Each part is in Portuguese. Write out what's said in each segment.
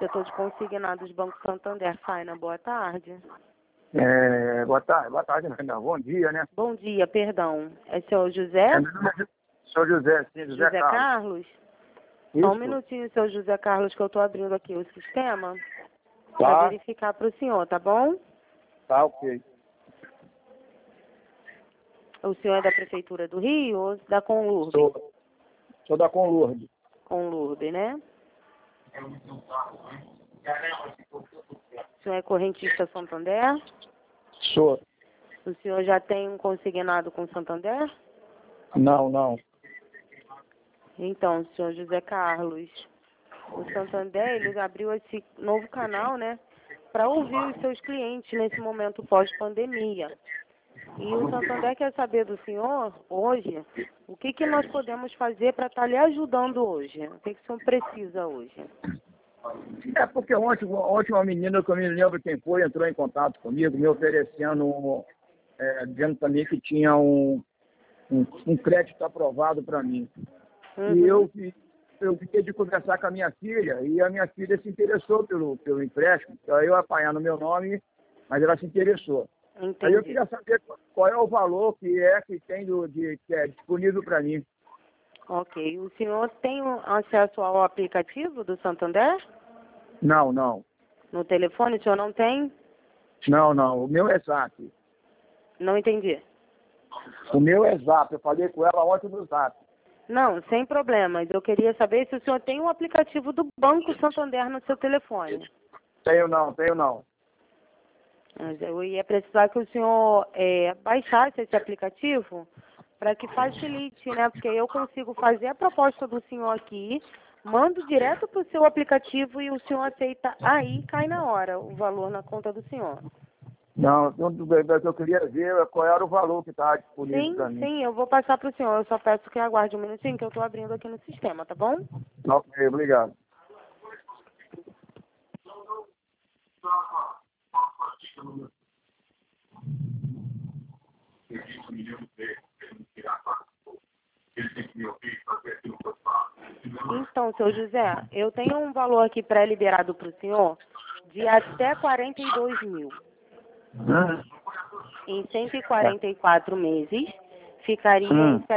Setor de consignados, Banco Santander. Faina, boa tarde. Boa tarde, não. Bom dia, né? Bom dia, perdão. É seu José? Sou José, sim, José Carlos? Isso. Só um minutinho, seu José Carlos, que eu estou abrindo aqui o sistema para Tá, verificar para o senhor, tá bom? tá, ok. O senhor é da Prefeitura do Rio ou da Conlurb? Sou da Conlurb. Conlurb, né? O senhor é correntista Santander? Sou. O senhor já tem um consignado com Santander? Não. Então, senhor José Carlos, o Santander, ele abriu esse novo canal, né, para ouvir os seus clientes nesse momento pós-pandemia. E o Santander quer saber do senhor, hoje, o que nós podemos fazer para estar lhe ajudando hoje? O que o senhor precisa hoje? É porque ontem uma menina, que eu me lembro quem foi, entrou em contato comigo, me oferecendo, dizendo também que tinha um crédito aprovado para mim. Uhum. E eu fiquei de conversar com a minha filha, e a minha filha se interessou pelo empréstimo, eu ia apanhar no meu nome, mas ela se interessou. Entendi. Aí eu queria saber qual é o valor que tem que é disponível para mim. Ok. O senhor tem acesso ao aplicativo do Santander? Não. No telefone o senhor não tem? Não. O meu é Zap. Não entendi. O meu é Zap. Eu falei com ela ontem no Zap. Não, sem problemas. Eu queria saber se o senhor tem o aplicativo do Banco Santander no seu telefone. Tenho não. Mas eu ia precisar que o senhor baixasse esse aplicativo para que facilite, né? Porque eu consigo fazer a proposta do senhor aqui, mando direto para o seu aplicativo e o senhor aceita aí, cai na hora o valor na conta do senhor. Não, o que eu queria ver qual era o valor que estava disponível para mim. Sim, eu vou passar para o senhor. Eu só peço que aguarde um minutinho que eu estou abrindo aqui no sistema, tá bom? Ok, obrigado. Então, seu José, eu tenho um valor aqui pré-liberado para o senhor de até 42 mil. Em 144 meses, ficaria em R$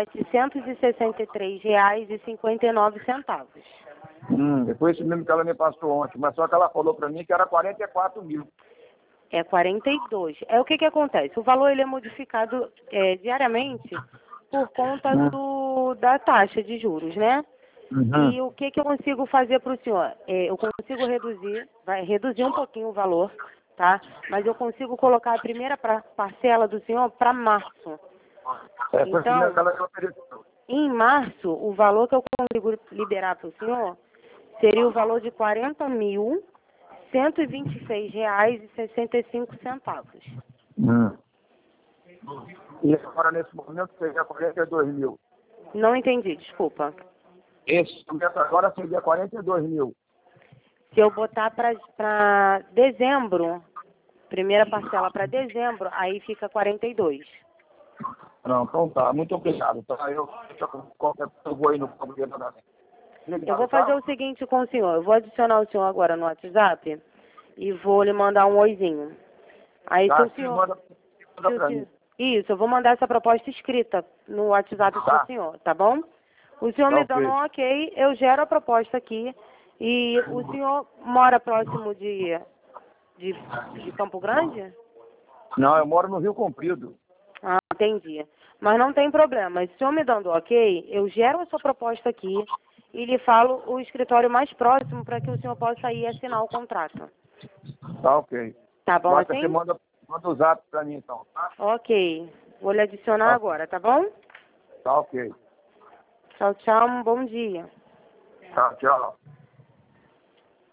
763,59. Depois esse mesmo que ela me passou ontem, mas só que ela falou para mim que era 44 mil. É 42. O que acontece? O valor ele é modificado diariamente por conta da taxa de juros, né? E o que eu consigo fazer para o senhor? Eu consigo reduzir um pouquinho o valor, tá? Mas eu consigo colocar a primeira parcela do senhor para março. Então, em março, o valor que eu consigo liberar para o senhor seria o valor de R$ 40.126,65. E agora, nesse momento, seria 42 mil. Não entendi, desculpa. Esse momento agora seria 42 mil. Se eu botar para dezembro, primeira parcela para dezembro, aí fica 42. Não, então tá. Muito obrigado. Tá? Eu vou aí no problema da... Eu vou fazer o seguinte com o senhor. Eu vou adicionar o senhor agora no WhatsApp e vou lhe mandar um oizinho. Aí se o senhor... Manda pra mim. Isso, eu vou mandar essa proposta escrita no WhatsApp para o senhor, tá bom? O senhor me dando um ok, eu gero a proposta aqui. E o senhor mora próximo de Campo Grande? Não, eu moro no Rio Comprido. Ah, entendi. Mas não tem problema. Se o senhor me dando ok, eu gero a sua proposta aqui e lhe falo o escritório mais próximo para que o senhor possa ir assinar o contrato. Tá ok. Tá bom Basta assim? que manda o zap pra mim, então. Tá? Ok. Vou lhe adicionar agora, tá bom? Tá ok. Tchau, tchau. Um bom dia. Tá, tchau.